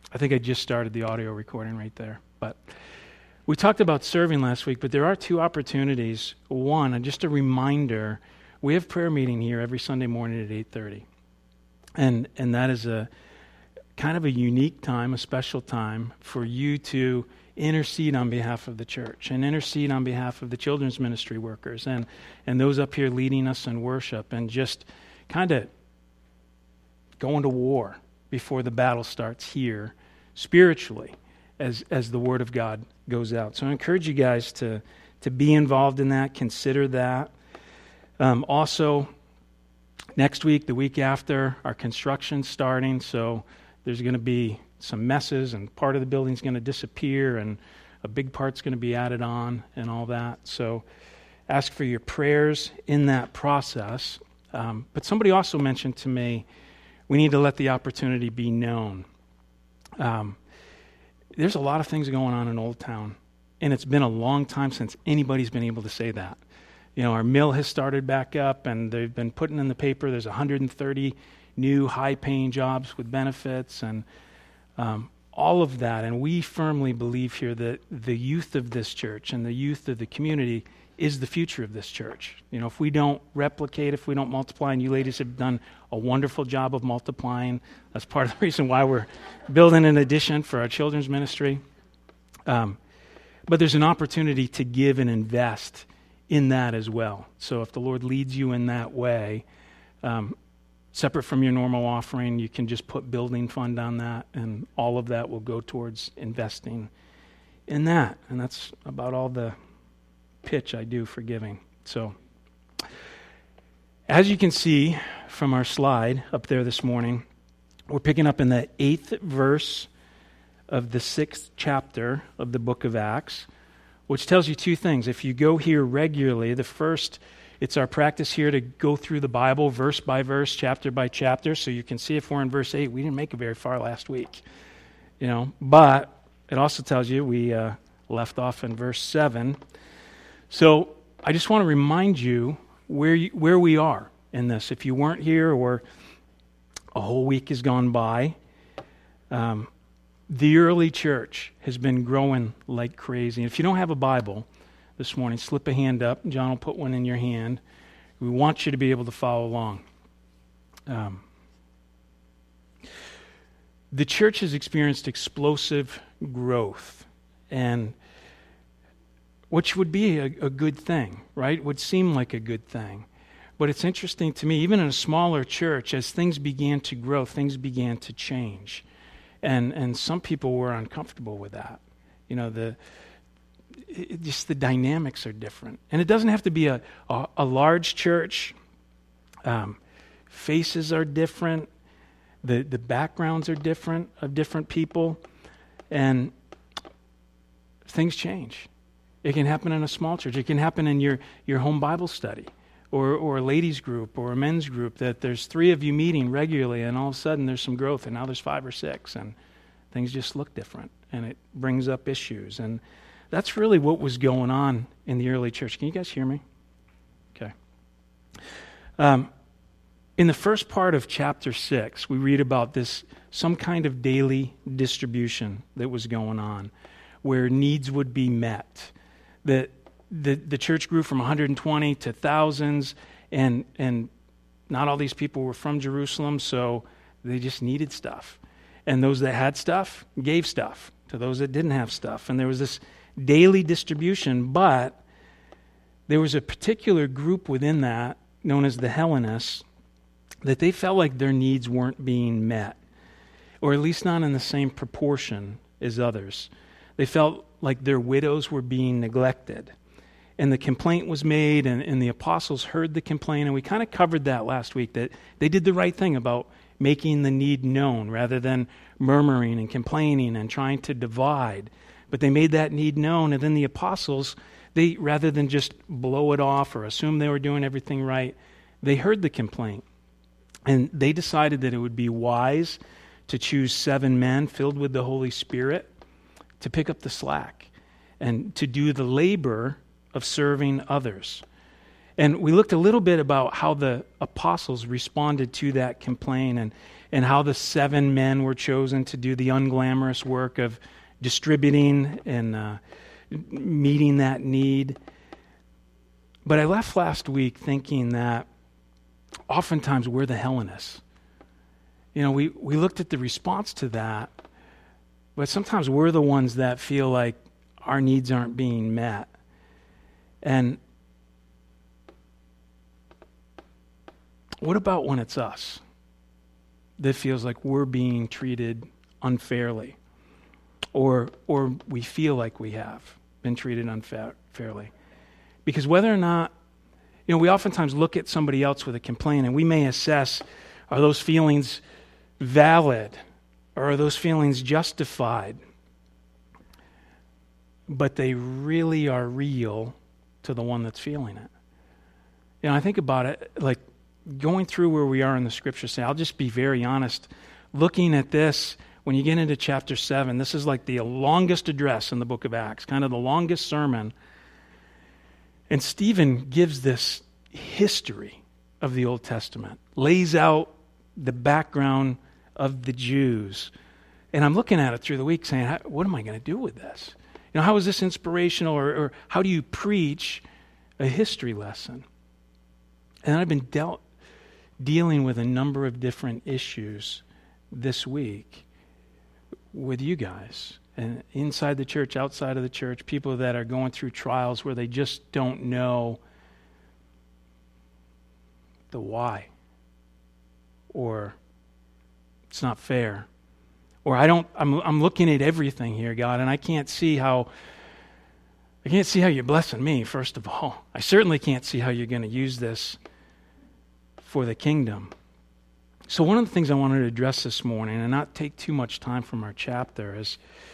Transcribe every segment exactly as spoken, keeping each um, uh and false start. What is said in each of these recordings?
I think I just started the audio recording right there. But we talked about serving last week, but there are two opportunities. One, and just a reminder, we have prayer meeting here every Sunday morning at eight thirty. And and that is a kind of a unique time, a special time for you to intercede on behalf of the church and intercede on behalf of the children's ministry workers and, and those up here leading us in worship and just kind of going to war before the battle starts here spiritually as as the Word of God goes out. So I encourage you guys to, to be involved in that, consider that. Um, also, next week, the week after, our construction's starting, so there's going to be some messes, and part of the building's going to disappear, and a big part's going to be added on, and all that. So ask for your prayers in that process. Um, but somebody also mentioned to me, we need to let the opportunity be known. Um, there's a lot of things going on in Old Town, and it's been a long time since anybody's been able to say that. You know, our mill has started back up, and they've been putting in the paper there's one hundred thirty new high-paying jobs with benefits and um, all of that. And we firmly believe here that the youth of this church and the youth of the community is the future of this church. You know, if we don't replicate, if we don't multiply, and you ladies have done a wonderful job of multiplying, that's part of the reason why we're building an addition for our children's ministry. Um, but there's an opportunity to give and invest in that as well. So if the Lord leads you in that way, um, separate from your normal offering, you can just put building fund on that, and all of that will go towards investing in that. And that's about all the pitch I do for giving. So as you can see from our slide up there this morning, we're picking up in the eighth verse of the sixth chapter of the book of Acts, which tells you two things. If you go here regularly, the first, it's our practice here to go through the Bible verse by verse, chapter by chapter, so you can see if we're in verse eight. We didn't make it very far last week, you know. But it also tells you we uh, left off in verse seven. So I just want to remind you where you, where we are in this. If you weren't here or a whole week has gone by, um, the early church has been growing like crazy. If you don't have a Bible this morning, slip a hand up. John will put one in your hand. We want you to be able to follow along. Um, the church has experienced explosive growth, and which would be a, a good thing, right? Would seem like a good thing. But it's interesting to me, even in a smaller church, as things began to grow, things began to change. And and some people were uncomfortable with that. You know, the it, just the dynamics are different. And it doesn't have to be a, a, a large church. Um, faces are different. The, the backgrounds are different of different people. And things change. It can happen in a small church. It can happen in your, your home Bible study or, or a ladies group or a men's group, that there's three of you meeting regularly, and all of a sudden there's some growth, and now there's five or six, and things just look different, and it brings up issues. And that's really what was going on in the early church. Can you guys hear me? Okay. Um, in the first part of chapter six, we read about this, some kind of daily distribution that was going on where needs would be met. The, the the church grew from one hundred twenty to thousands, and and not all these people were from Jerusalem, so they just needed stuff. And those that had stuff gave stuff to those that didn't have stuff. And there was this daily distribution, but there was a particular group within that, known as the Hellenists, that they felt like their needs weren't being met, or at least not in the same proportion as others. They felt like their widows were being neglected. And the complaint was made, and, and the apostles heard the complaint, and we kind of covered that last week, that they did the right thing about making the need known rather than murmuring and complaining and trying to divide. But they made that need known, and then the apostles, they rather than just blow it off or assume they were doing everything right, they heard the complaint. And they decided that it would be wise to choose seven men filled with the Holy Spirit to pick up the slack and to do the labor of serving others. And we looked a little bit about how the apostles responded to that complaint and, and how the seven men were chosen to do the unglamorous work of distributing and uh, meeting that need. But I left last week thinking that oftentimes we're the Hellenists. You know, we, we looked at the response to that, but sometimes we're the ones that feel like our needs aren't being met. And what about when it's us that feels like we're being treated unfairly, or or we feel like we have been treated unfairly? Because whether or not, you know, we oftentimes look at somebody else with a complaint and we may assess, are those feelings valid, or are those feelings justified? But they really are real to the one that's feeling it. You know, I think about it like going through where we are in the scripture, say, I'll just be very honest. Looking at this, when you get into chapter seven, this is like the longest address in the book of Acts, kind of the longest sermon. And Stephen gives this history of the Old Testament, lays out the background of the Jews. And I'm looking at it through the week saying, what am I going to do with this? You know, how is this inspirational, or, or how do you preach a history lesson? And I've been dealt dealing with a number of different issues this week with you guys, and inside the church, outside of the church, people that are going through trials where they just don't know the why, or it's not fair, or I don't. I'm I'm looking at everything here, God, and I can't see how. I can't see how you're blessing me. First of all, I certainly can't see how you're going to use this for the kingdom. So one of the things I wanted to address this morning, and not take too much time from our chapter, is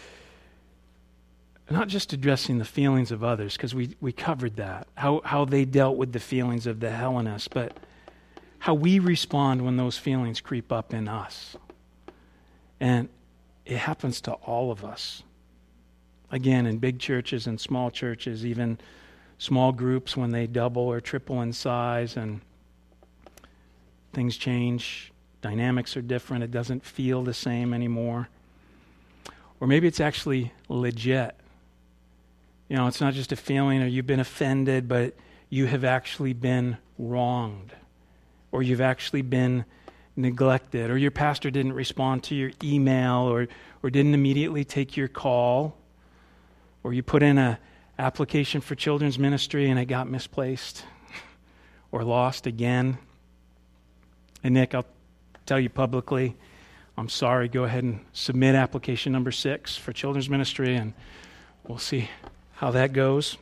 not just addressing the feelings of others, because we, we covered that, how, how they dealt with the feelings of the Hellenists, but how we respond when those feelings creep up in us. And it happens to all of us. Again, in big churches and small churches, even small groups when they double or triple in size and things change, dynamics are different, it doesn't feel the same anymore. Or maybe it's actually legit. You know, it's not just a feeling or you've been offended, but you have actually been wronged, or you've actually been neglected, or your pastor didn't respond to your email, or or didn't immediately take your call, or you put in a application for children's ministry and it got misplaced or lost again. And Nick, I'll tell you publicly, I'm sorry. Go ahead and submit application number six for children's ministry, and we'll see how that goes.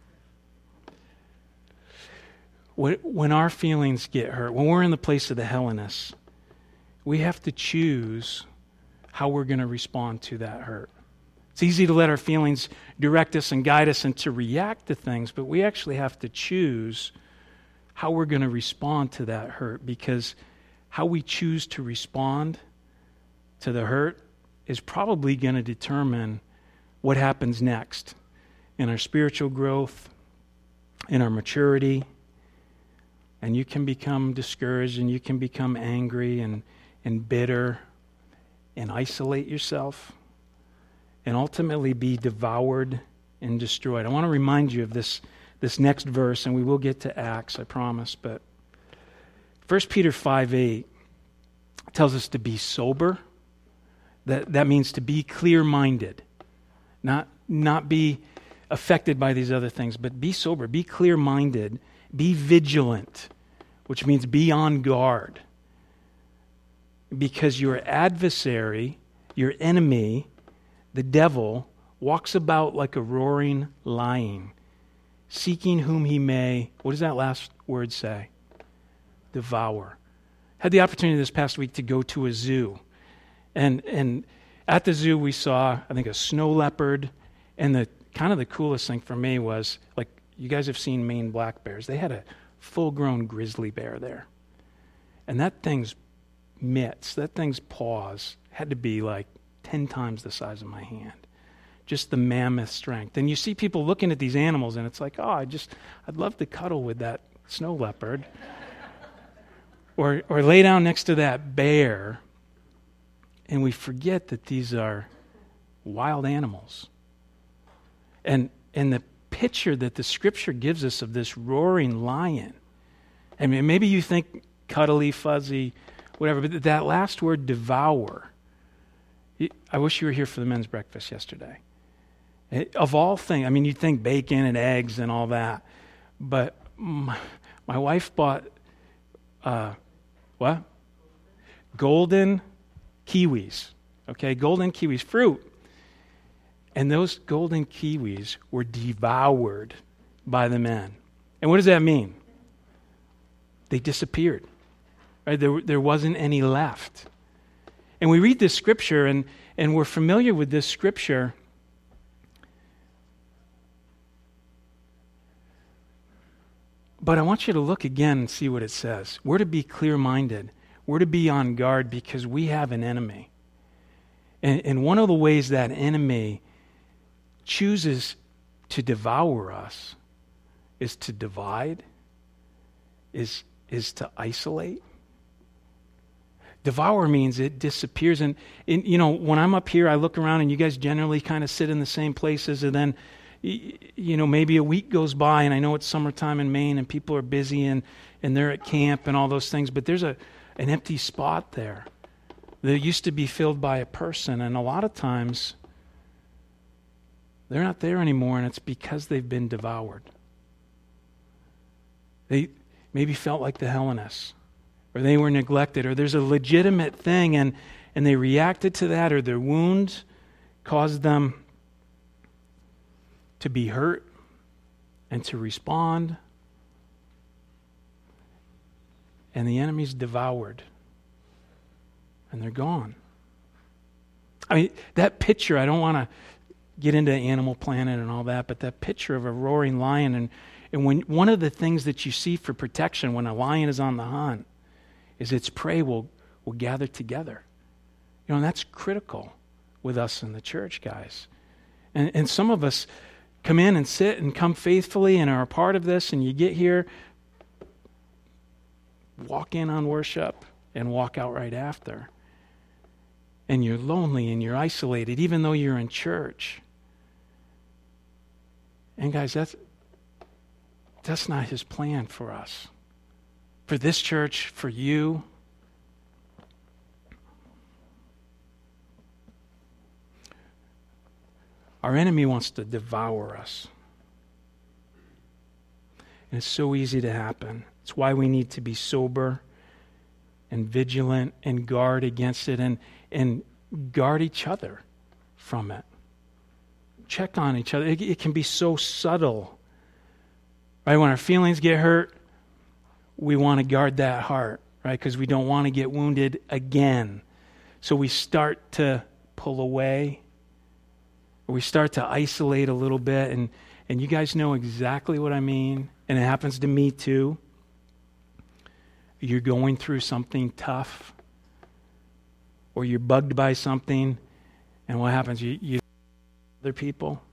When our feelings get hurt, when we're in the place of the Hellenists, we have to choose how we're going to respond to that hurt. It's easy to let our feelings direct us and guide us and to react to things, but we actually have to choose how we're going to respond to that hurt, because how we choose to respond to the hurt is probably going to determine what happens next in our spiritual growth, in our maturity. And you can become discouraged, and you can become angry and, and bitter and isolate yourself and ultimately be devoured and destroyed. I want to remind you of this, this next verse, and we will get to Acts, I promise, but First Peter five eight tells us to be sober. That that means to be clear-minded, not not be affected by these other things, but be sober, be clear-minded, be vigilant, which means be on guard. Because your adversary, your enemy, the devil, walks about like a roaring lion, seeking whom he may, what does that last word say? Devour. Had the opportunity this past week to go to a zoo. And and at the zoo we saw, I think, a snow leopard. And the kind of the coolest thing for me was, like, you guys have seen Maine black bears. They had a full-grown grizzly bear there. And that thing's mitts, that thing's paws had to be like ten times the size of my hand. Just the mammoth strength. And you see people looking at these animals and it's like, oh, I just, I'd love to cuddle with that snow leopard. Or, or lay down next to that bear, and we forget that these are wild animals. And, and the picture that the Scripture gives us of this roaring lion, I mean, maybe you think cuddly, fuzzy, whatever, but that last word, devour, I wish you were here for the men's breakfast yesterday. It, of all things, I mean, you'd think bacon and eggs and all that, but my, my wife bought, uh, what? Golden kiwis, okay? Golden kiwis, fruit. And those golden kiwis were devoured by the men. And what does that mean? They disappeared. Right? There, there wasn't any left. And we read this scripture, and, and we're familiar with this scripture. But I want you to look again and see what it says. We're to be clear-minded. We're to be on guard because we have an enemy. And, and one of the ways that enemy chooses to devour us is to divide, is, is to isolate. Devour means it disappears. And, and, you know, when I'm up here, I look around and you guys generally kind of sit in the same places. And then, you know, maybe a week goes by and I know it's summertime in Maine and people are busy and, and they're at camp and all those things. But there's a an empty spot there that used to be filled by a person. And a lot of times they're not there anymore, and it's because they've been devoured. They maybe felt like the Hellenists, or they were neglected, or there's a legitimate thing, and, and they reacted to that, or their wounds caused them to be hurt and to respond. And the enemy's devoured. And they're gone. I mean, that picture, I don't want to get into Animal Planet and all that, but that picture of a roaring lion, and, and when one of the things that you see for protection when a lion is on the hunt is its prey will, will gather together. You know, and that's critical with us in the church, guys. And, and some of us come in and sit and come faithfully and are a part of this, and you get here, walk in on worship, and walk out right after. And you're lonely and you're isolated, even though you're in church. And guys, that's that's not his plan for us. For this church, for you. Our enemy wants to devour us. And it's so easy to happen. It's why we need to be sober and vigilant and guard against it and, and guard each other from it. Check on each other. It, it can be so subtle. Right? When our feelings get hurt, we want to guard that heart, right? Because we don't want to get wounded again. So we start to pull away. Or we start to isolate a little bit. And, and you guys know exactly what I mean. And it happens to me too. You're going through something tough, or you're bugged by something, and what happens? You, you other people.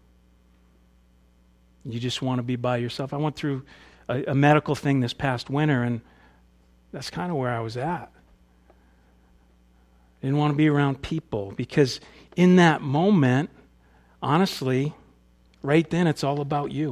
You just want to be by yourself. I went through a, a medical thing this past winter, and that's kind of where I was at. I didn't want to be around people because in that moment, honestly, right then, it's all about you.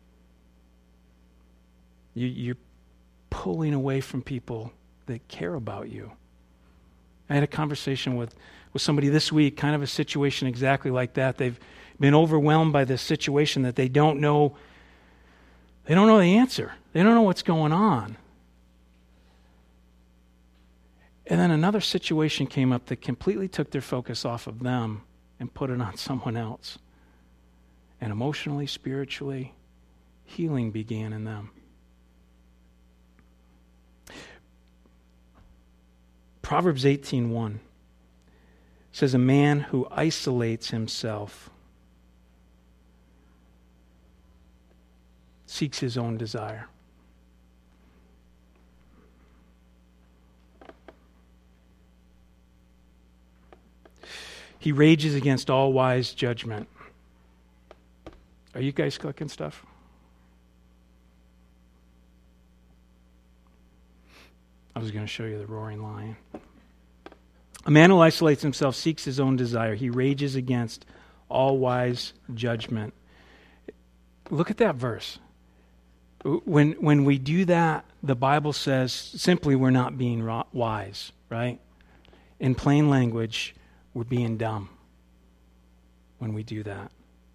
You you're pulling away from people that care about you. I had a conversation with, with somebody this week, kind of a situation exactly like that. They've been overwhelmed by this situation that they don't know, they don't know the answer. They don't know what's going on. And then another situation came up that completely took their focus off of them and put it on someone else. And emotionally, spiritually, healing began in them. Proverbs eighteen one says, a man who isolates himself seeks his own desire. He rages against all wise judgment. Are you guys cooking stuff? I was going to show you the roaring lion. A man who isolates himself seeks his own desire. He rages against all wise judgment. Look at that verse. When when we do that, the Bible says simply we're not being wise, right? In plain language, we're being dumb when we do that.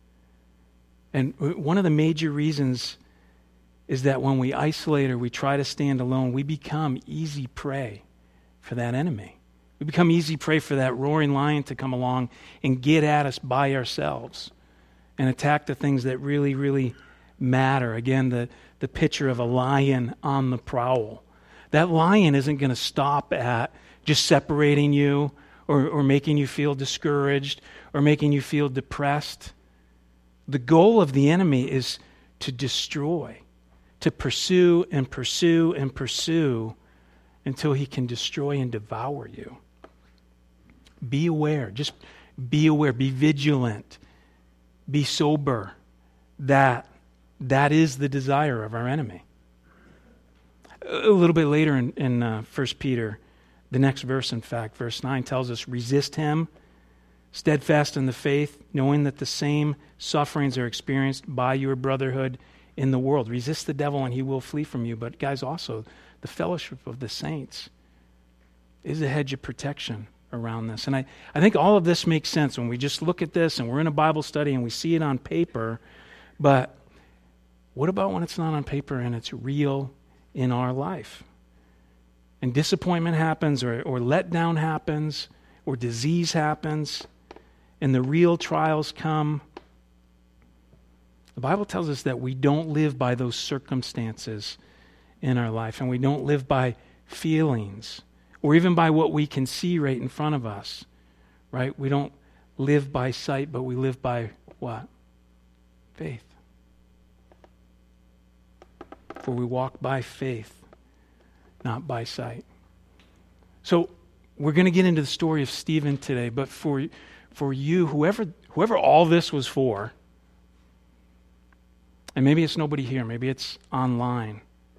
And one of the major reasons is that when we isolate or we try to stand alone, we become easy prey for that enemy. We become easy prey for that roaring lion to come along and get at us by ourselves and attack the things that really, really matter. Again, the, the picture of a lion on the prowl. That lion isn't going to stop at just separating you or, or making you feel discouraged or making you feel depressed. The goal of the enemy is to destroy, to pursue and pursue and pursue until he can destroy and devour you. Be aware. Just be aware. Be vigilant. Be sober. That that is the desire of our enemy. A little bit later in, in uh, First Peter, the next verse, in fact, verse nine tells us, resist him, steadfast in the faith, knowing that the same sufferings are experienced by your brotherhood in the world. Resist the devil and he will flee from you. But guys, also, the fellowship of the saints is a hedge of protection around this. And I, I think all of this makes sense when we just look at this and we're in a Bible study and we see it on paper. But what about when it's not on paper and it's real in our life? And disappointment happens or, or letdown happens or disease happens and the real trials come. The Bible tells us that we don't live by those circumstances in our life and we don't live by feelings or even by what we can see right in front of us, right? We don't live by sight, but we live by what? Faith. For we walk by faith, not by sight. So we're going to get into the story of Stephen today, but for for you, whoever whoever all this was for, and maybe it's nobody here, maybe it's online,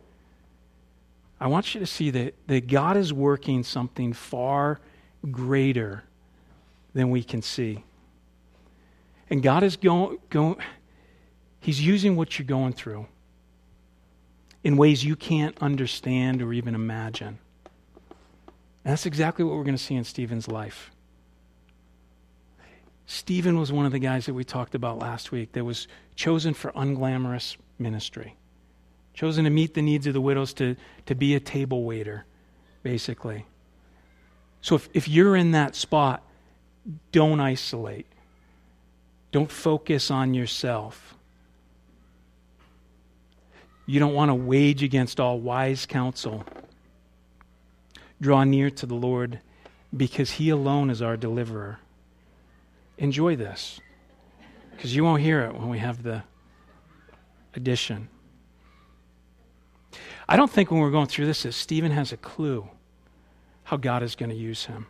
I want you to see that, that God is working something far greater than we can see. And God is going, going, He's using what you're going through in ways you can't understand or even imagine. And that's exactly what we're going to see in Stephen's life. Stephen was one of the guys that we talked about last week that was chosen for unglamorous ministry. Chosen to meet the needs of the widows, to, to be a table waiter, basically. So if, if you're in that spot, don't isolate. Don't focus on yourself. You don't want to wage against all wise counsel. Draw near to the Lord because He alone is our deliverer. Enjoy this because you won't hear it when we have the addition. I don't think when we're going through this that Stephen has a clue how God is going to use him.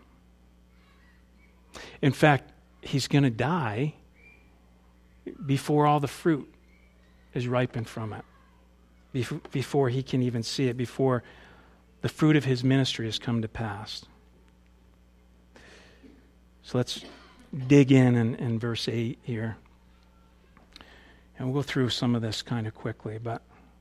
In fact, he's going to die before all the fruit is ripened from it, before he can even see it, before the fruit of his ministry has come to pass. So let's dig in, in in verse eight here. And we'll go through some of this kind of quickly, but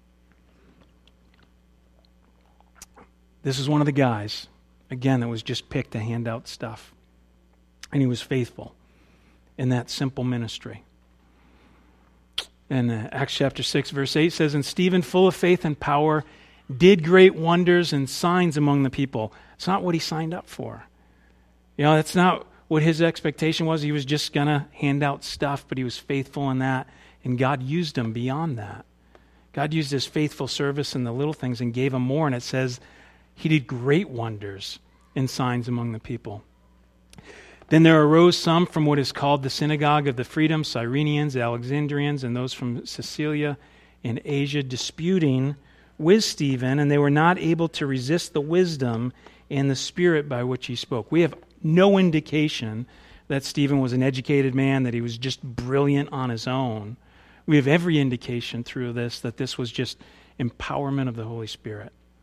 this is one of the guys, again, that was just picked to hand out stuff. And he was faithful in that simple ministry. And uh, Acts chapter six, verse eight says, and Stephen, full of faith and power, did great wonders and signs among the people. It's not what he signed up for. You know, that's not what his expectation was. He was just going to hand out stuff, but he was faithful in that. And God used him beyond that. God used his faithful service in the little things and gave him more. And it says he did great wonders and signs among the people. Then there arose some from what is called the synagogue of the freedom, Cyrenians, Alexandrians, and those from Cilicia in Asia, disputing with Stephen, and they were not able to resist the wisdom and the spirit by which he spoke. We have no indication that Stephen was an educated man, that he was just brilliant on his own. We have every indication through this that this was just empowerment of the Holy Spirit.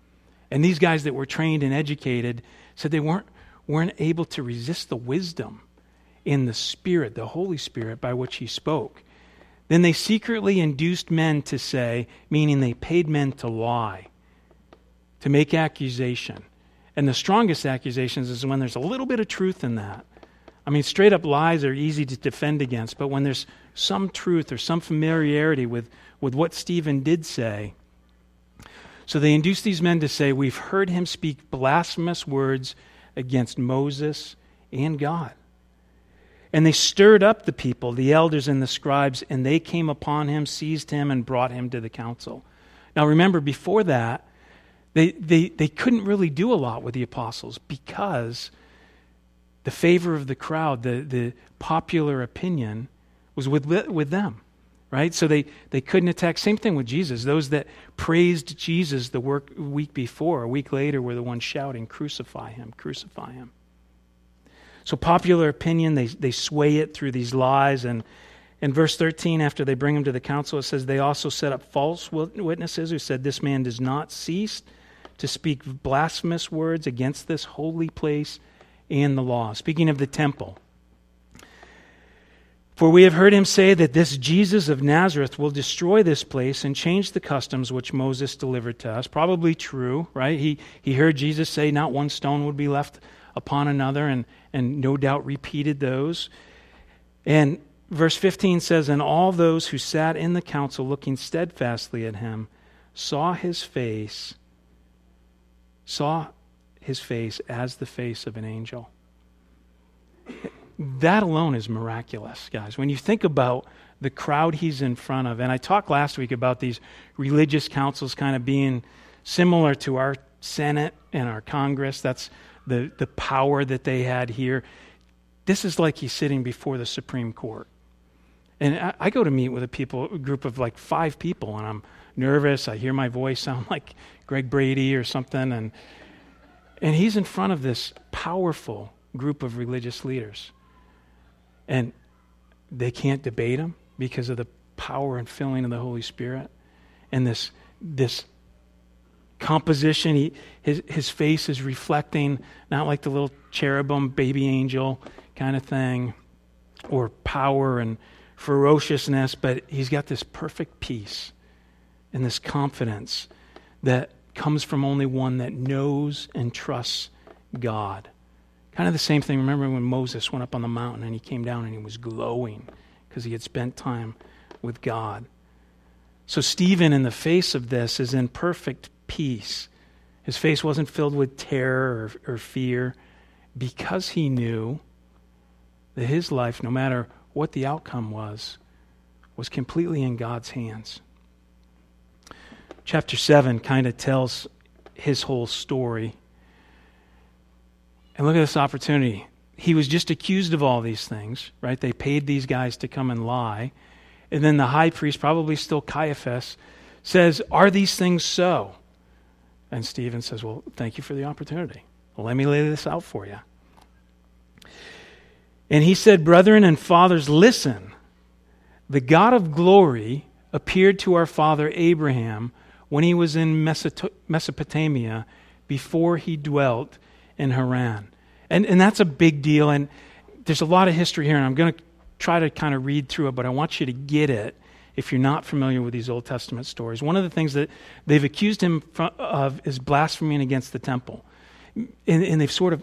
And these guys that were trained and educated said they weren't, weren't able to resist the wisdom in the Spirit, the Holy Spirit, by which he spoke. Then they secretly induced men to say, meaning they paid men to lie, to make accusation. And the strongest accusations is when there's a little bit of truth in that. I mean, straight up lies are easy to defend against, but when there's some truth or some familiarity with, with what Stephen did say. So they induced these men to say, we've heard him speak blasphemous words against Moses and God. And they stirred up the people, the elders and the scribes, and they came upon him, seized him, and brought him to the council. Now remember, before that, they, they, they couldn't really do a lot with the apostles because the favor of the crowd, the, the popular opinion, was with, with them, right? So they, they couldn't attack. Same thing with Jesus. Those that praised Jesus the work, week before, a week later, were the ones shouting, crucify him, crucify him. So popular opinion, they, they sway it through these lies. And in verse thirteen, after they bring him to the council, it says, they also set up false witnesses who said, this man does not cease to speak blasphemous words against this holy place and the law. Speaking of the temple. For we have heard him say that this Jesus of Nazareth will destroy this place and change the customs which Moses delivered to us. Probably true, right? He he heard Jesus say not one stone would be left upon another, and, and no doubt repeated those. And verse fifteen says, and all those who sat in the council looking steadfastly at him saw his face, saw his face as the face of an angel. That alone is miraculous, guys. When you think about the crowd he's in front of, and I talked last week about these religious councils kind of being similar to our Senate and our Congress. That's the, the power that they had here. This is like he's sitting before the Supreme Court. And I, I go to meet with a people, a group of like five people, and I'm nervous. I hear my voice sound like Greg Brady or something, and and he's in front of this powerful group of religious leaders. And they can't debate him because of the power and filling of the Holy Spirit. And this this composition, he, his, his face is reflecting, not like the little cherubim, baby angel kind of thing, or power and ferociousness, but he's got this perfect peace and this confidence that comes from only one that knows and trusts God. Kind of the same thing. Remember when Moses went up on the mountain and he came down and he was glowing because he had spent time with God. So Stephen, in the face of this, is in perfect peace. His face wasn't filled with terror or, or fear because he knew that his life, no matter what the outcome was, was completely in God's hands. Chapter seven kind of tells his whole story. And look at this opportunity. He was just accused of all these things, right? They paid these guys to come and lie. And then the high priest, probably still Caiaphas, says, are these things so? And Stephen says, well, thank you for the opportunity. Well, let me lay this out for you. And he said, brethren and fathers, listen. The God of glory appeared to our father Abraham when he was in Mesopotamia before he dwelt in Haran. And and that's a big deal, and there's a lot of history here, and I'm going to try to kind of read through it, but I want you to get it if you're not familiar with these Old Testament stories. One of the things that they've accused him of is blaspheming against the temple. And, and they've sort of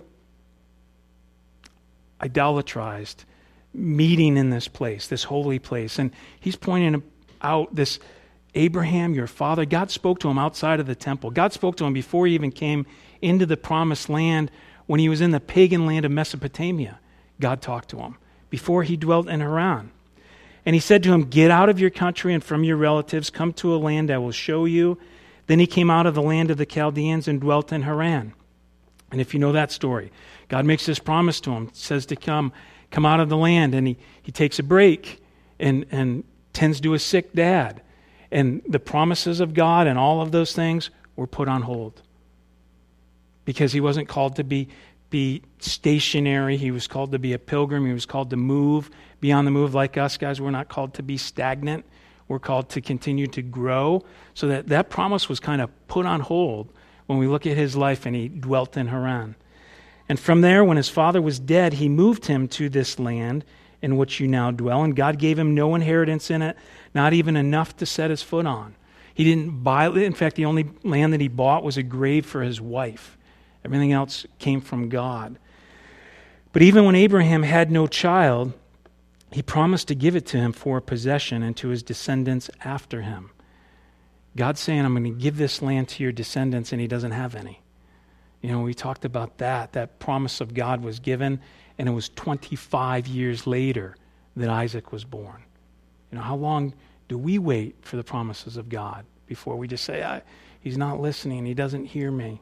idolatrized meeting in this place, this holy place. And he's pointing out this Abraham, your father, God spoke to him outside of the temple. God spoke to him before he even came into the promised land. When he was in the pagan land of Mesopotamia, God talked to him before he dwelt in Haran. And he said to him, get out of your country and from your relatives, come to a land I will show you. Then he came out of the land of the Chaldeans and dwelt in Haran. And if you know that story, God makes this promise to him, says to come, come out of the land, and he, he takes a break and, and tends to a sick dad. And the promises of God and all of those things were put on hold. Because he wasn't called to be, be stationary. He was called to be a pilgrim. He was called to move beyond the move. Like us, guys, we're not called to be stagnant. We're called to continue to grow. So that, that promise was kind of put on hold when we look at his life, and he dwelt in Haran. And from there, when his father was dead, he moved him to this land in which you now dwell, and God gave him no inheritance in it, not even enough to set his foot on. He didn't buy it. In fact, the only land that he bought was a grave for his wife. Everything else came from God. But even when Abraham had no child, he promised to give it to him for a possession and to his descendants after him. God's saying, I'm going to give this land to your descendants, and he doesn't have any. You know, we talked about that. That promise of God was given, and it was twenty-five years later that Isaac was born. You know, how long do we wait for the promises of God before we just say, I, he's not listening, he doesn't hear me?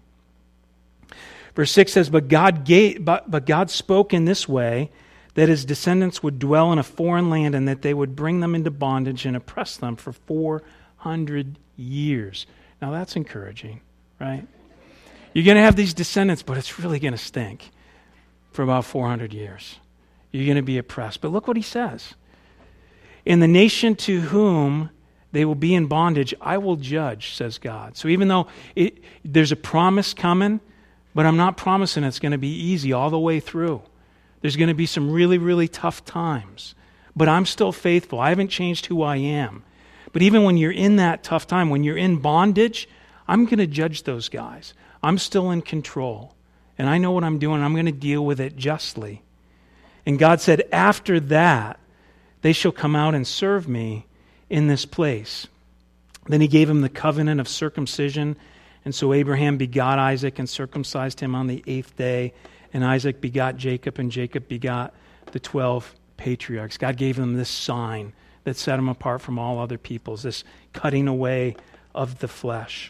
Verse six says, but God gave, but, but God spoke in this way, that his descendants would dwell in a foreign land and that they would bring them into bondage and oppress them for four hundred years. Now that's encouraging, right? You're going to have these descendants, but it's really going to stink for about four hundred years. You're going to be oppressed. But look what he says. In the nation to whom they will be in bondage, I will judge, says God. So even though it, there's a promise coming, but I'm not promising it's going to be easy all the way through. There's going to be some really, really tough times. But I'm still faithful. I haven't changed who I am. But even when you're in that tough time, when you're in bondage, I'm going to judge those guys. I'm still in control. And I know what I'm doing. I'm going to deal with it justly. And God said, after that, they shall come out and serve me in this place. Then he gave him the covenant of circumcision. And so Abraham begot Isaac and circumcised him on the eighth day. And Isaac begot Jacob, and Jacob begot the twelve patriarchs. God gave them this sign that set them apart from all other peoples, this cutting away of the flesh.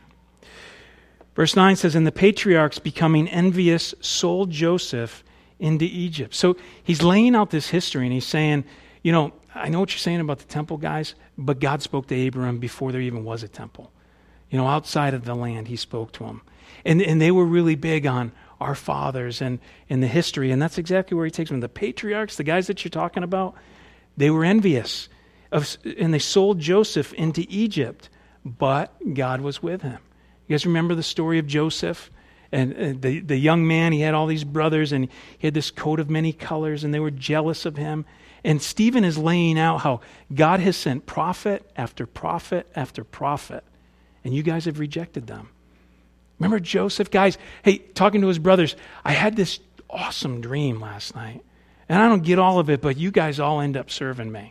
Verse nine says, and the patriarchs, becoming envious, sold Joseph into Egypt. So he's laying out this history, and he's saying, you know, I know what you're saying about the temple, guys, but God spoke to Abraham before there even was a temple. You know, outside of the land, he spoke to him. And, and they were really big on our fathers and, and the history, and that's exactly where he takes them. The patriarchs, the guys that you're talking about, they were envious, of, and they sold Joseph into Egypt, but God was with him. You guys remember the story of Joseph? And uh, the, the young man, he had all these brothers, and he had this coat of many colors, and they were jealous of him. And Stephen is laying out how God has sent prophet after prophet after prophet, and you guys have rejected them. Remember Joseph? Guys, hey, talking to his brothers, I had this awesome dream last night, and I don't get all of it, but you guys all end up serving me.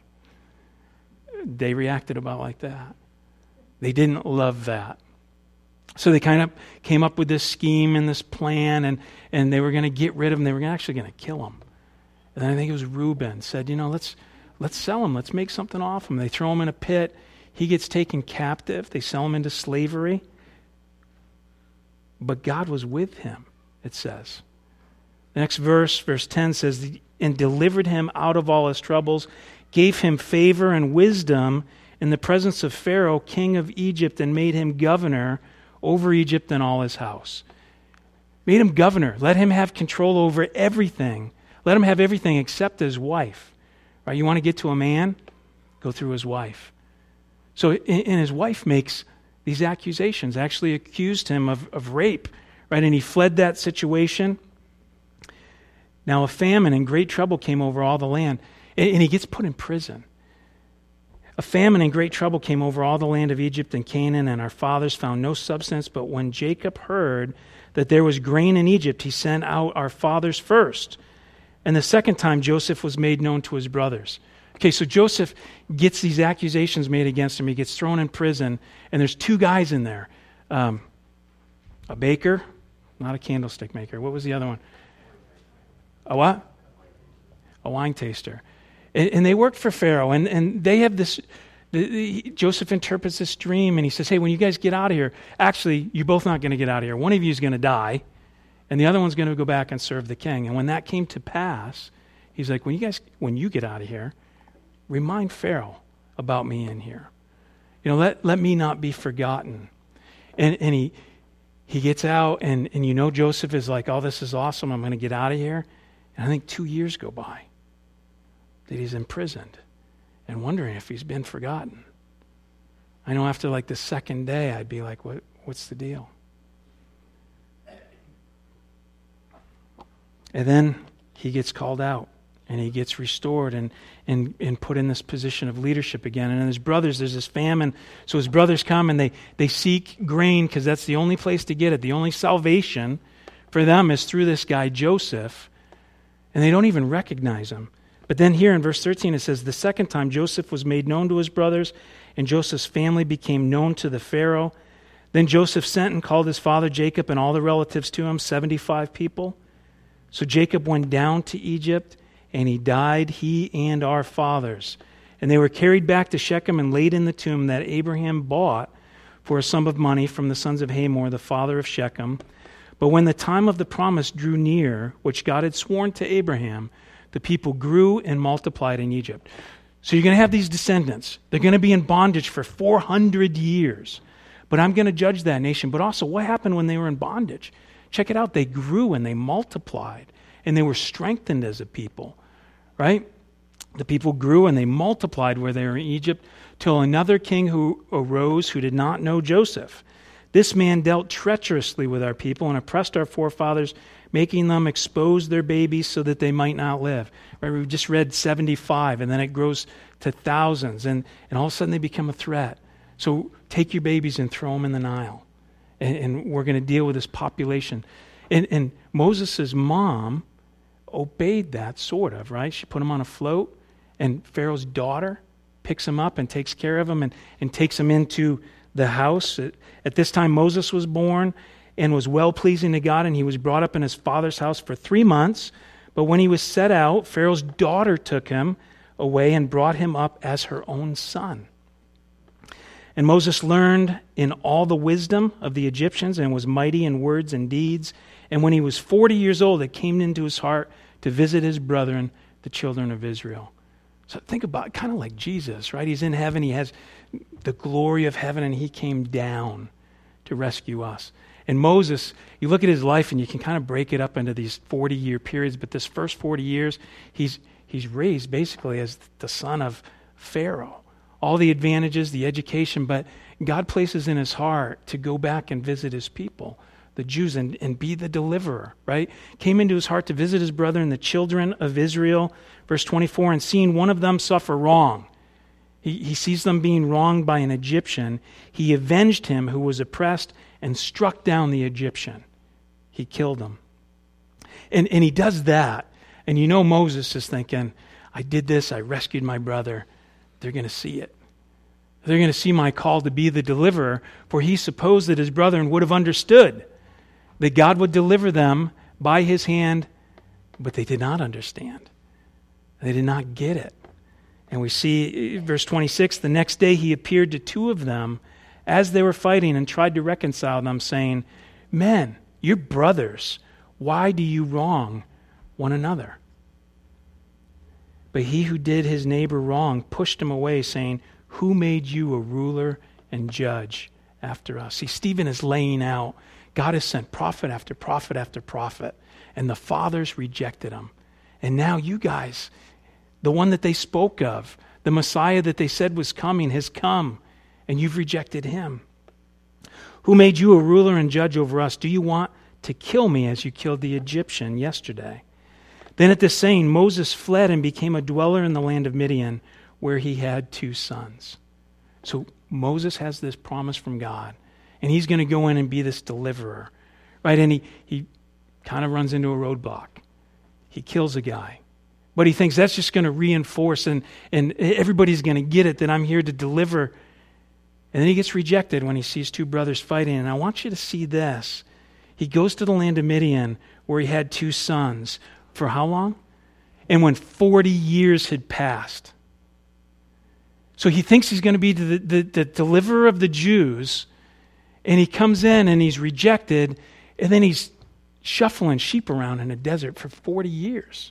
They reacted about like that. They didn't love that. So they kind of came up with this scheme and this plan, and, and they were going to get rid of him. They were actually going to kill him. And then I think it was Reuben said, you know, let's let's sell him. Let's make something off him. They throw him in a pit. He gets taken captive. They sell him into slavery. But God was with him, it says. The next verse, verse ten says, and delivered him out of all his troubles, gave him favor and wisdom in the presence of Pharaoh, king of Egypt, and made him governor over Egypt and all his house. Made him governor. Let him have control over everything. Let him have everything except his wife. Right? You want to get to a man? Go through his wife. So, and his wife makes these accusations, actually accused him of, of rape. Right? And he fled that situation. Now a famine and great trouble came over all the land. And, and he gets put in prison. A famine and great trouble came over all the land of Egypt and Canaan, and our fathers found no substance. But when Jacob heard that there was grain in Egypt, he sent out our fathers first. And the second time Joseph was made known to his brothers. Okay, so Joseph gets these accusations made against him. He gets thrown in prison, and there's two guys in there. Um, a baker, not a candlestick maker. What was the other one? A what? A wine taster. And, and they worked for Pharaoh, and, and they have this, the, the, Joseph interprets this dream, and he says, hey, when you guys get out of here, actually, you're both not going to get out of here. One of you is going to die, and the other one's going to go back and serve the king. And when that came to pass, he's like, when you guys, when you get out of here, remind Pharaoh about me in here. You know, let, let me not be forgotten. And and he he gets out, and, and you know Joseph is like, oh, this is awesome, I'm going to get out of here. And I think two years go by that he's imprisoned and wondering if he's been forgotten. I know after like the second day, I'd be like, what what's the deal? And then he gets called out and he gets restored and, and, and put in this position of leadership again. And his brothers, there's this famine. So his brothers come and they, they seek grain because that's the only place to get it. The only salvation for them is through this guy Joseph. And they don't even recognize him. But then here in verse thirteen it says, the second time Joseph was made known to his brothers, and Joseph's family became known to the Pharaoh. Then Joseph sent and called his father Jacob and all the relatives to him, seventy-five people. So Jacob went down to Egypt, and he died, he and our fathers. And they were carried back to Shechem and laid in the tomb that Abraham bought for a sum of money from the sons of Hamor, the father of Shechem. But when the time of the promise drew near, which God had sworn to Abraham, the people grew and multiplied in Egypt. So you're going to have these descendants. They're going to be in bondage for four hundred years. But I'm going to judge that nation. But also, what happened when they were in bondage? Check it out. They grew and they multiplied. And they were strengthened as a people. Right? The people grew and they multiplied where they were in Egypt till another king who arose who did not know Joseph. This man dealt treacherously with our people and oppressed our forefathers, making them expose their babies so that they might not live. Right? We just read seventy-five, and then it grows to thousands, and, and all of a sudden they become a threat. So take your babies and throw them in the Nile, and, and we're going to deal with this population. And, and Moses' mom obeyed that, sort of, right? She put him on a float, and Pharaoh's daughter picks him up and takes care of him and, and takes him into the house. At, at this time, Moses was born and was well-pleasing to God, and he was brought up in his father's house for three months. But when he was set out, Pharaoh's daughter took him away and brought him up as her own son. And Moses learned in all the wisdom of the Egyptians and was mighty in words and deeds. And when he was forty years old, it came into his heart to visit his brethren, the children of Israel. So think about it, kind of like Jesus, right? He's in heaven, he has the glory of heaven, and he came down to rescue us. And Moses, you look at his life and you can kind of break it up into these forty-year periods, but this first forty years, he's he's raised basically as the son of Pharaoh. All the advantages, the education, but God places in his heart to go back and visit his people, the Jews, and, and be the deliverer, right? Came into his heart to visit his brethren, the children of Israel. Verse twenty-four, and seeing one of them suffer wrong, he, he sees them being wronged by an Egyptian. He avenged him who was oppressed and struck down the Egyptian. He killed him. And, and he does that. And you know Moses is thinking, I did this, I rescued my brother. They're going to see it. They're going to see my call to be the deliverer, for he supposed that his brethren would have understood that God would deliver them by his hand, but they did not understand. They did not get it. And we see, verse twenty-six, the next day he appeared to two of them as they were fighting and tried to reconcile them, saying, men, you're brothers. Why do you wrong one another? But he who did his neighbor wrong pushed him away, saying, who made you a ruler and judge after us? See, Stephen is laying out, God has sent prophet after prophet after prophet, and the fathers rejected him. And now you guys, the one that they spoke of, the Messiah that they said was coming, has come, and you've rejected him. Who made you a ruler and judge over us? Do you want to kill me as you killed the Egyptian yesterday? Then at this saying, Moses fled and became a dweller in the land of Midian, where he had two sons. So Moses has this promise from God, and he's going to go in and be this deliverer, right? And he, he kind of runs into a roadblock. He kills a guy. But he thinks that's just going to reinforce, and, and everybody's going to get it, that I'm here to deliver. And then he gets rejected when he sees two brothers fighting. And I want you to see this. He goes to the land of Midian, where he had two sons. For how long? And when forty years had passed. So he thinks he's going to be the, the, the deliverer of the Jews, and he comes in and he's rejected, and then he's shuffling sheep around in a desert for forty years.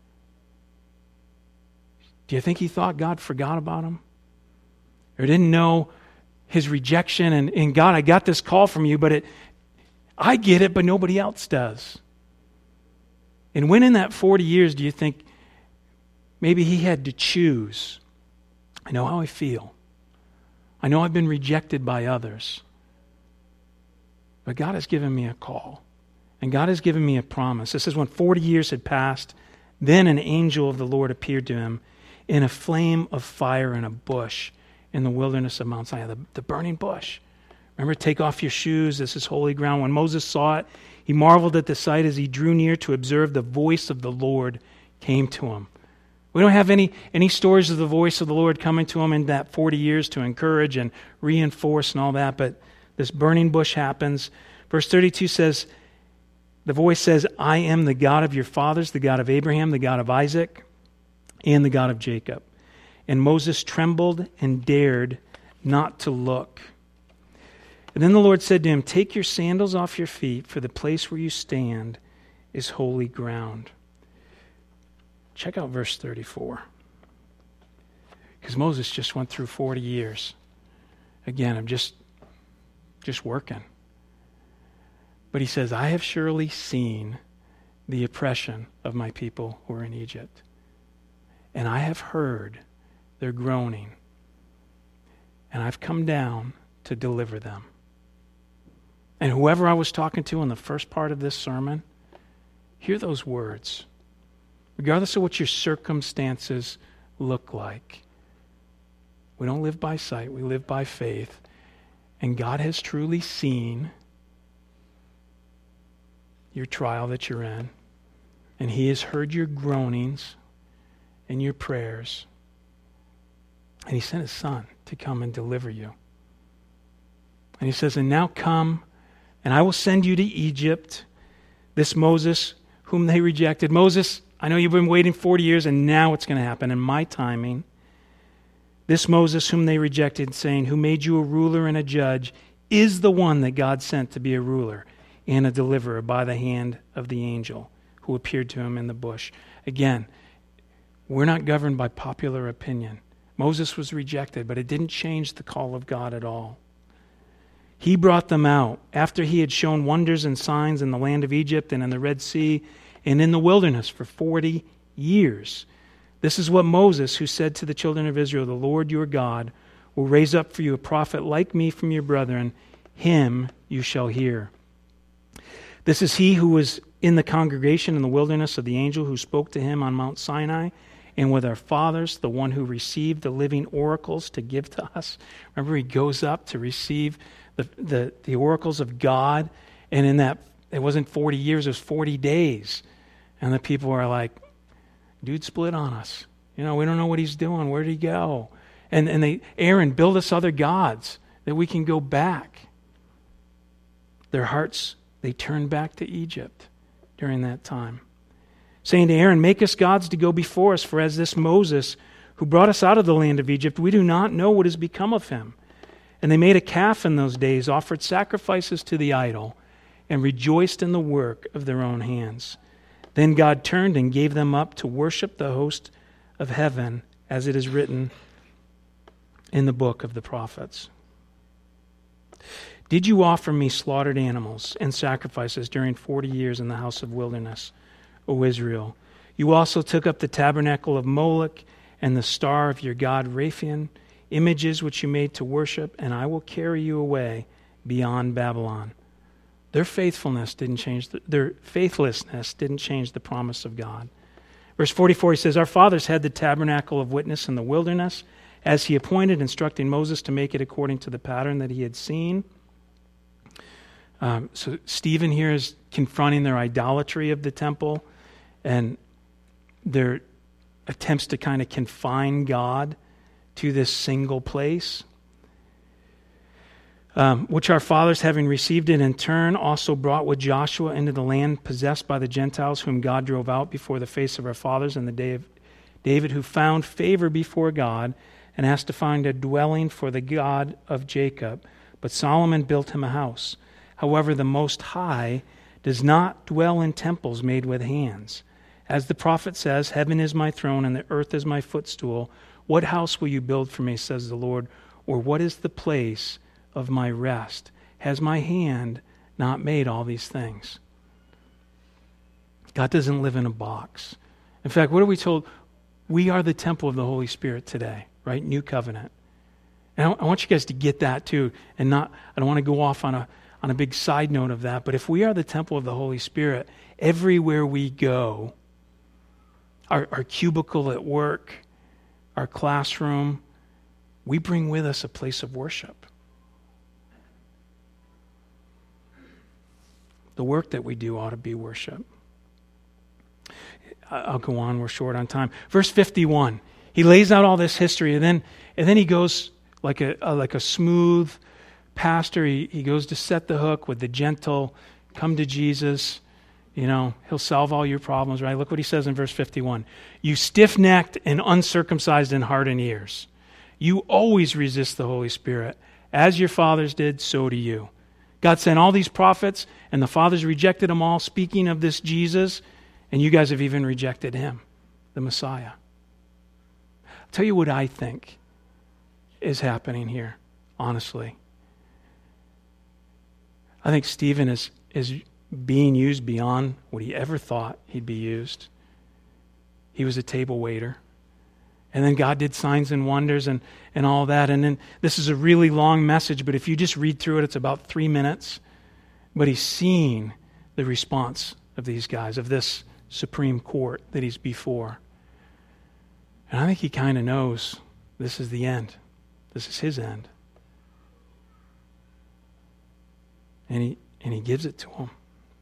Do you think he thought God forgot about him? Or didn't know his rejection, and, and God, I got this call from you, but it, I get it, but nobody else does. And when in that forty years do you think maybe he had to choose? I know how I feel. I know I've been rejected by others. But God has given me a call. And God has given me a promise. This is when forty years had passed. Then an angel of the Lord appeared to him in a flame of fire in a bush in the wilderness of Mount Sinai, the, the burning bush. Remember, take off your shoes. This is holy ground. When Moses saw it, he marveled at the sight. As he drew near to observe, the voice of the Lord came to him. We don't have any, any stories of the voice of the Lord coming to him in that forty years to encourage and reinforce and all that, but this burning bush happens. Verse thirty-two says, the voice says, I am the God of your fathers, the God of Abraham, the God of Isaac, and the God of Jacob. And Moses trembled and dared not to look. And then the Lord said to him, take your sandals off your feet, for the place where you stand is holy ground. Check out verse thirty-four. Because Moses just went through forty years. Again, I'm just, just working. But he says, I have surely seen the oppression of my people who are in Egypt. And I have heard their groaning. And I've come down to deliver them. And whoever I was talking to in the first part of this sermon, hear those words. Regardless of what your circumstances look like. We don't live by sight, we live by faith. And God has truly seen your trial that you're in. And He has heard your groanings and your prayers. And He sent His Son to come and deliver you. And He says, and now come, and I will send you to Egypt, this Moses whom they rejected. Moses, I know you've been waiting forty years, and now it's going to happen in my timing. This Moses whom they rejected, saying, who made you a ruler and a judge, is the one that God sent to be a ruler and a deliverer by the hand of the angel who appeared to him in the bush. Again, we're not governed by popular opinion. Moses was rejected, but it didn't change the call of God at all. He brought them out after He had shown wonders and signs in the land of Egypt and in the Red Sea and in the wilderness for forty years. This is what Moses, who said to the children of Israel, the Lord your God will raise up for you a prophet like me from your brethren. Him you shall hear. This is he who was in the congregation in the wilderness of the angel who spoke to him on Mount Sinai, and with our fathers, the one who received the living oracles to give to us. Remember, he goes up to receive the, the, the oracles of God, and in that, it wasn't forty years, it was forty days. And the people are like, dude split on us. You know, we don't know what he's doing. Where did he go? And, and they, Aaron, build us other gods that we can go back. Their hearts, they turned back to Egypt during that time, saying to Aaron, make us gods to go before us, for as this Moses, who brought us out of the land of Egypt, we do not know what has become of him. And they made a calf in those days, offered sacrifices to the idol, and rejoiced in the work of their own hands. Then God turned and gave them up to worship the host of heaven, as it is written in the book of the prophets. Did you offer me slaughtered animals and sacrifices during forty years in the house of wilderness, O Israel? You also took up the tabernacle of Moloch and the star of your god Rephan, images which you made to worship, and I will carry you away beyond Babylon. Their faithfulness didn't change, the, their faithlessness didn't change the promise of God. Verse forty-four, he says, our fathers had the tabernacle of witness in the wilderness, as he appointed, instructing Moses to make it according to the pattern that he had seen. Um, so Stephen here is confronting their idolatry of the temple and their attempts to kind of confine God to this single place, um, which our fathers, having received it in turn, also brought with Joshua into the land possessed by the Gentiles, whom God drove out before the face of our fathers in the day of David, who found favor before God and asked to find a dwelling for the God of Jacob. But Solomon built him a house. However, the Most High does not dwell in temples made with hands. As the prophet says, heaven is my throne and the earth is my footstool. What house will you build for me, says the Lord? Or what is the place of my rest? Has my hand not made all these things? God doesn't live in a box. In fact, what are we told? We are the temple of the Holy Spirit today, right? New covenant. And I want you guys to get that too, and not, I don't want to go off on a on a big side note of that, but if we are the temple of the Holy Spirit, everywhere we go, our, our cubicle at work, our classroom, we bring with us a place of worship. The work that we do ought to be worship. I'll go on, we're short on time. Verse fifty-one, he lays out all this history, and then and then he goes like a, a like a smooth pastor. He, he goes to set the hook with the gentle, come to Jesus. You know, he'll solve all your problems, right? Look what he says in verse fifty-one. You stiff-necked and uncircumcised in heart and ears. You always resist the Holy Spirit. As your fathers did, so do you. God sent all these prophets, and the fathers rejected them all, speaking of this Jesus, and you guys have even rejected him, the Messiah. I'll tell you what I think is happening here, honestly. I think Stephen is, is being used beyond what he ever thought he'd be used. He was a table waiter. And then God did signs and wonders and, and all that. And then this is a really long message, but if you just read through it, it's about three minutes. But he's seeing the response of these guys, of this Supreme Court that he's before. And I think he kind of knows this is the end. This is his end. And he and he gives it to him.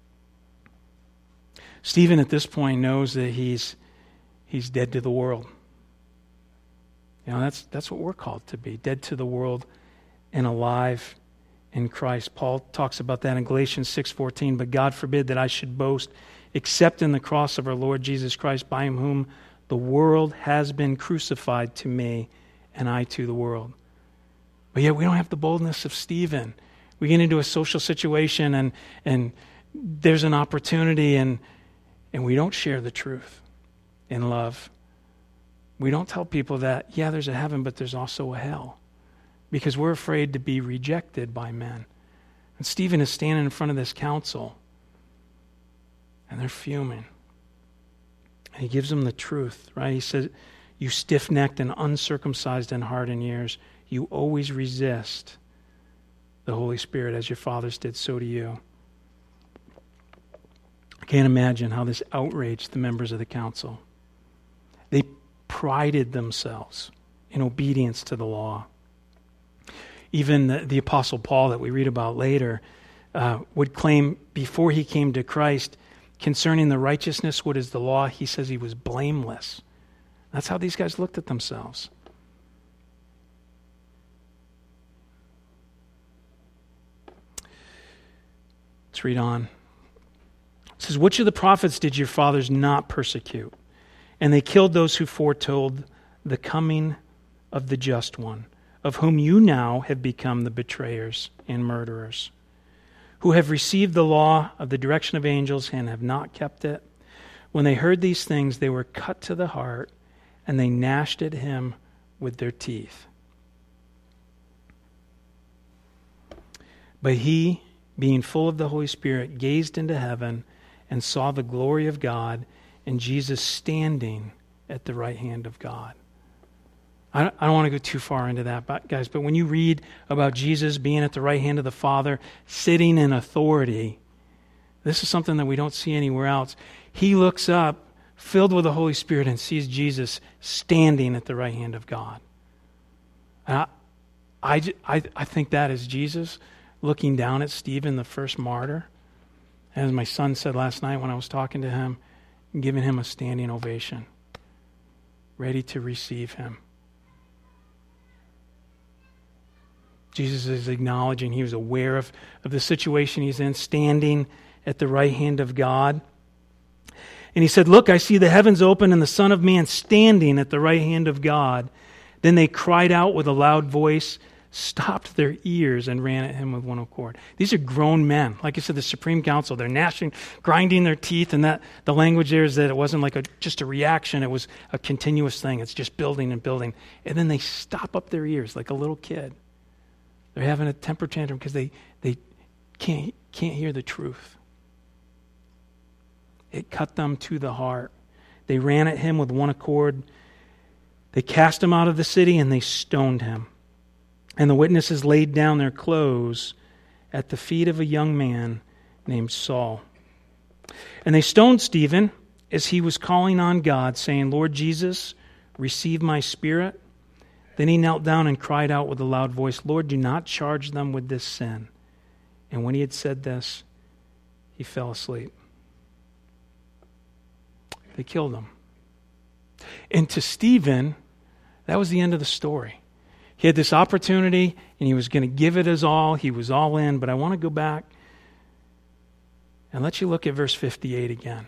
Stephen at this point knows that he's he's dead to the world. You know, that's that's what we're called to be, dead to the world and alive in Christ. Paul talks about that in Galatians six fourteen, but God forbid that I should boast except in the cross of our Lord Jesus Christ, by whom the world has been crucified to me, and I to the world. But yet we don't have the boldness of Stephen. We get into a social situation and and there's an opportunity and and we don't share the truth in love. We don't tell people that, yeah, there's a heaven, but there's also a hell. Because we're afraid to be rejected by men. And Stephen is standing in front of this council and they're fuming. And he gives them the truth, right? He says, you stiff-necked and uncircumcised in heart and ears, you always resist the Holy Spirit as your fathers did, so do you. I can't imagine how this outraged the members of the council. They prided themselves in obedience to the law. Even the, the Apostle Paul that we read about later uh, would claim before he came to Christ, concerning the righteousness, what is the law, he says he was blameless. That's how these guys looked at themselves. Let's read on. It says, which of the prophets did your fathers not persecute? And they killed those who foretold the coming of the just one, of whom you now have become the betrayers and murderers, who have received the law of the direction of angels and have not kept it. When they heard these things, they were cut to the heart, and they gnashed at him with their teeth. But he, being full of the Holy Spirit, gazed into heaven and saw the glory of God and Jesus standing at the right hand of God. I don't, I don't want to go too far into that, but guys, but when you read about Jesus being at the right hand of the Father, sitting in authority, this is something that we don't see anywhere else. He looks up, filled with the Holy Spirit, and sees Jesus standing at the right hand of God. And I, I, I, I think that is Jesus looking down at Stephen, the first martyr. As my son said last night when I was talking to him, giving him a standing ovation, ready to receive him. Jesus is acknowledging he was aware of, of the situation he's in, standing at the right hand of God. And he said, look, I see the heavens open and the Son of Man standing at the right hand of God. Then they cried out with a loud voice, stopped their ears, and ran at him with one accord. These are grown men. Like I said, the Supreme Council, they're gnashing, grinding their teeth, and that the language there is that it wasn't like a, just a reaction, it was a continuous thing. It's just building and building. And then they stop up their ears like a little kid. They're having a temper tantrum because they, they can't, can't hear the truth. It cut them to the heart. They ran at him with one accord. They cast him out of the city and they stoned him. And the witnesses laid down their clothes at the feet of a young man named Saul. And they stoned Stephen as he was calling on God, saying, Lord Jesus, receive my spirit. Then he knelt down and cried out with a loud voice, Lord, do not charge them with this sin. And when he had said this, he fell asleep. They killed him. And to Stephen, that was the end of the story. He had this opportunity, and he was going to give it his all. He was all in. But I want to go back and let you look at verse fifty-eight again.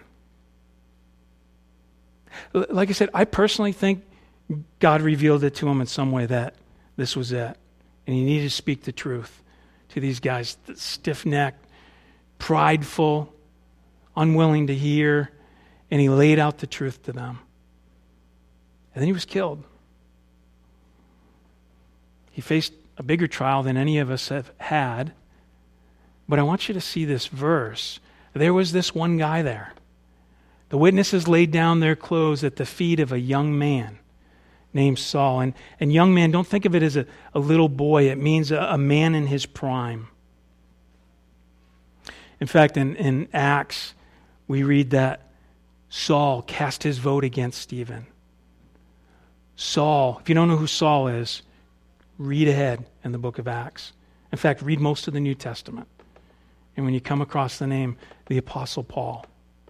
Like I said, I personally think God revealed it to him in some way that this was it. And he needed to speak the truth to these guys, stiff-necked, prideful, unwilling to hear. And he laid out the truth to them. And then he was killed. He faced a bigger trial than any of us have had. But I want you to see this verse. There was this one guy there. The witnesses laid down their clothes at the feet of a young man named Saul. And, and young man, don't think of it as a, a little boy. It means a, a man in his prime. In fact, in, in Acts, we read that Saul cast his vote against Stephen. Saul, if you don't know who Saul is, read ahead in the book of Acts. In fact, read most of the New Testament. And when you come across the name, the Apostle Paul.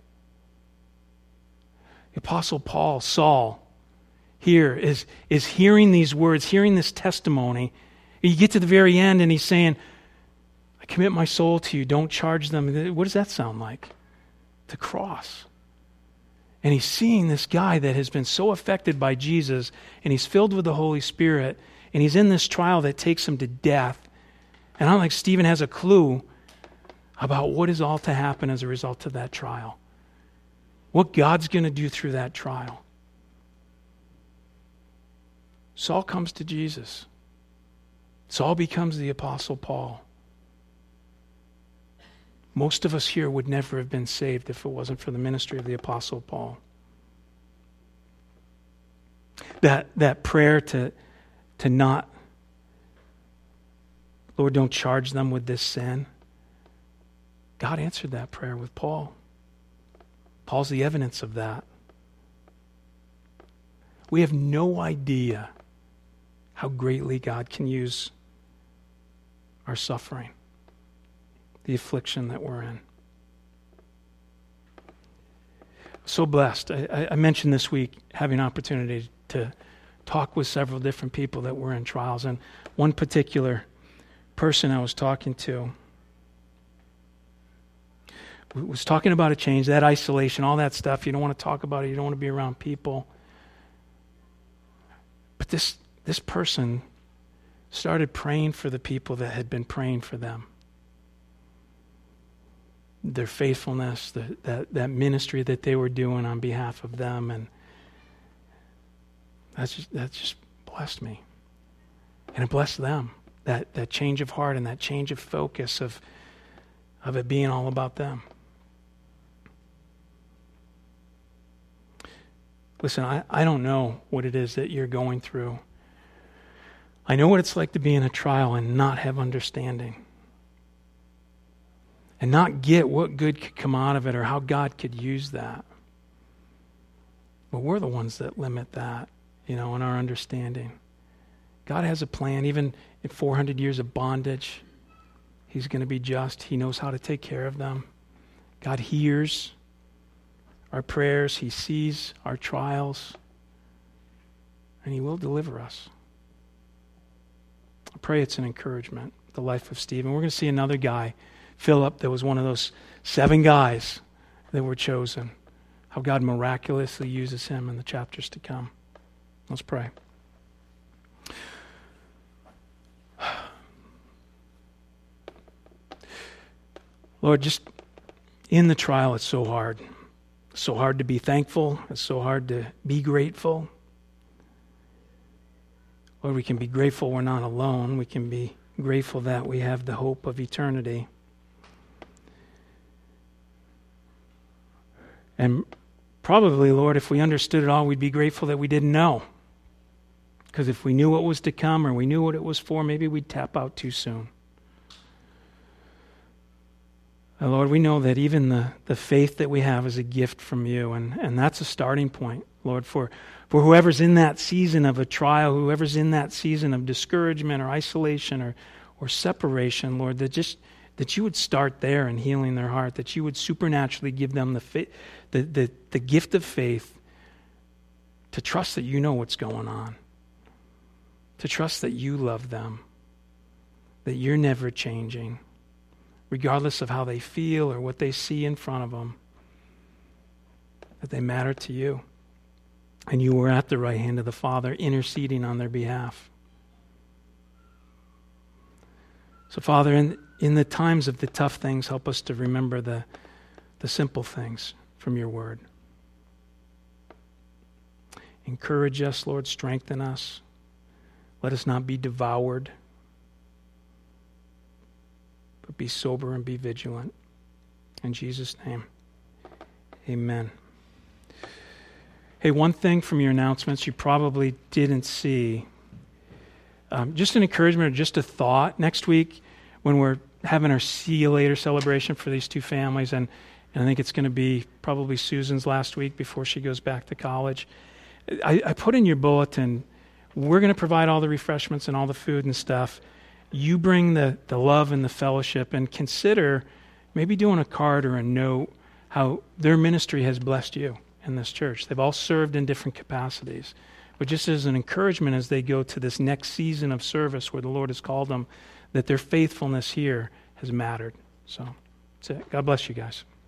The Apostle Paul, Saul, here is, is hearing these words, hearing this testimony. You get to the very end and he's saying, I commit my soul to you, don't charge them. What does that sound like? The cross. And he's seeing this guy that has been so affected by Jesus, and he's filled with the Holy Spirit, and he's in this trial that takes him to death. And I don't think Stephen has a clue about what is all to happen as a result of that trial. What God's going to do through that trial. Saul comes to Jesus. Saul becomes the Apostle Paul. Most of us here would never have been saved if it wasn't for the ministry of the Apostle Paul. That that prayer to, to not, Lord, don't charge them with this sin. God answered that prayer with Paul. Paul's the evidence of that. We have no idea how greatly God can use our suffering, the affliction that we're in. So blessed. I, I mentioned this week having an opportunity to talk with several different people that were in trials. And one particular person I was talking to was talking about a change, that isolation, all that stuff. You don't want to talk about it. You don't want to be around people. But this this person started praying for the people that had been praying for them. Their faithfulness, the, that, that ministry that they were doing on behalf of them. And that's just, that just blessed me. And it blessed them. That, that change of heart and that change of focus of, of it being all about them. Listen, I, I don't know what it is that you're going through. I know what it's like to be in a trial and not have understanding. And not get what good could come out of it or how God could use that. But we're the ones that limit that, you know, in our understanding. God has a plan. Even in four hundred years of bondage, He's going to be just. He knows how to take care of them. God hears our prayers. He sees our trials. And He will deliver us. I pray it's an encouragement, the life of Stephen. We're going to see another guy, Philip, that was one of those seven guys that were chosen. How God miraculously uses him in the chapters to come. Let's pray. Lord, just in the trial, it's so hard. It's so hard to be thankful. It's so hard to be grateful. Lord, we can be grateful we're not alone. We can be grateful that we have the hope of eternity. And probably, Lord, if we understood it all, we'd be grateful that we didn't know. Because if we knew what was to come or we knew what it was for, maybe we'd tap out too soon. Uh, Lord, we know that even the, the faith that we have is a gift from you, and, and that's a starting point, Lord, for, for whoever's in that season of a trial, whoever's in that season of discouragement or isolation or, or separation, Lord, that just that you would start there in healing their heart, that you would supernaturally give them the, fa- the, the, the gift of faith to trust that you know what's going on, to trust that you love them, that you're never changing, regardless of how they feel or what they see in front of them, that they matter to you. And you were at the right hand of the Father, interceding on their behalf. So, Father, in, in the times of the tough things, help us to remember the, the simple things from your word. Encourage us, Lord, strengthen us. Let us not be devoured, but be sober and be vigilant. In Jesus' name, amen. Hey, one thing from your announcements you probably didn't see. Um, just an encouragement or just a thought. Next week, when we're having our see you later celebration for these two families, and, and I think it's going to be probably Susan's last week before she goes back to college, I, I put in your bulletin, we're going to provide all the refreshments and all the food and stuff. You bring the, the love and the fellowship, and consider maybe doing a card or a note how their ministry has blessed you in this church. They've all served in different capacities. But just as an encouragement as they go to this next season of service where the Lord has called them, that their faithfulness here has mattered. So that's it. God bless you guys.